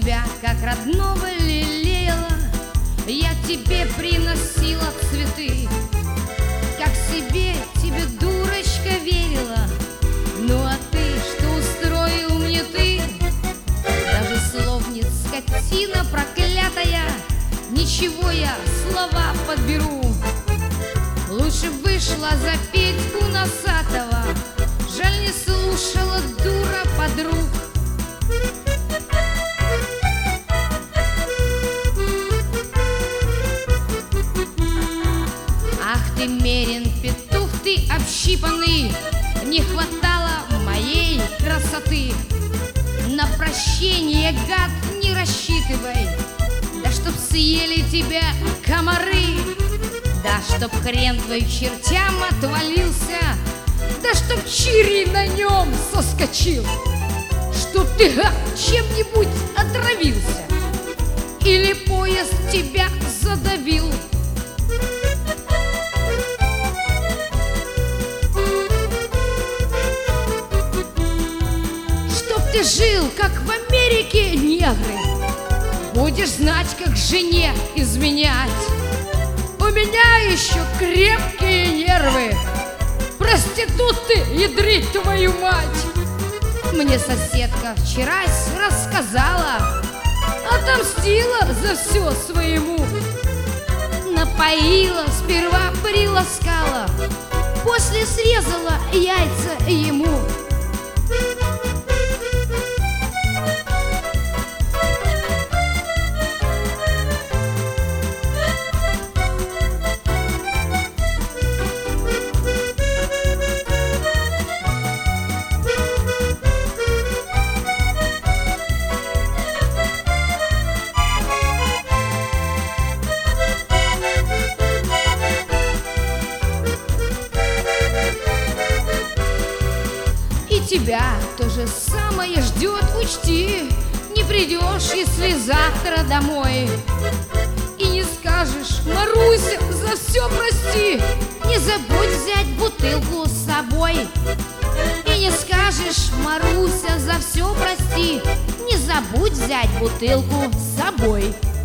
тебя как родного лелеяла, я тебе приносила цветы, как себе тебе, дурочка, верила. Ну а ты, что устроил мне ты? Даже слов нет, скотина проклятая, ничего, я слова подберу. Лучше вышла за Петьку Носатого, жаль, не слушала, дура, подруг. Ах ты, Мерин петух, ты общипанный, не хватало моей красоты. На прощение, гад, не рассчитывай, да чтоб съели тебя комары, да чтоб хрен твой чертям отвалился, да чтоб чирий на нем соскочил, чтоб ты, гад, чем-нибудь отравился или поезд тебя задавил. Ты жил, как в Америке негры, будешь знать, как жене изменять. У меня еще крепкие нервы, проституты, ядрить твою мать. Мне соседка вчера рассказала, отомстила за все своему. Напоила, сперва приласкала, после срезала яйца ему. Тебя то же самое ждет, учти, не придешь, если завтра домой. И не скажешь: Маруся, за все прости, не забудь взять бутылку с собой. И не скажешь: Маруся, за все прости, не забудь взять бутылку с собой.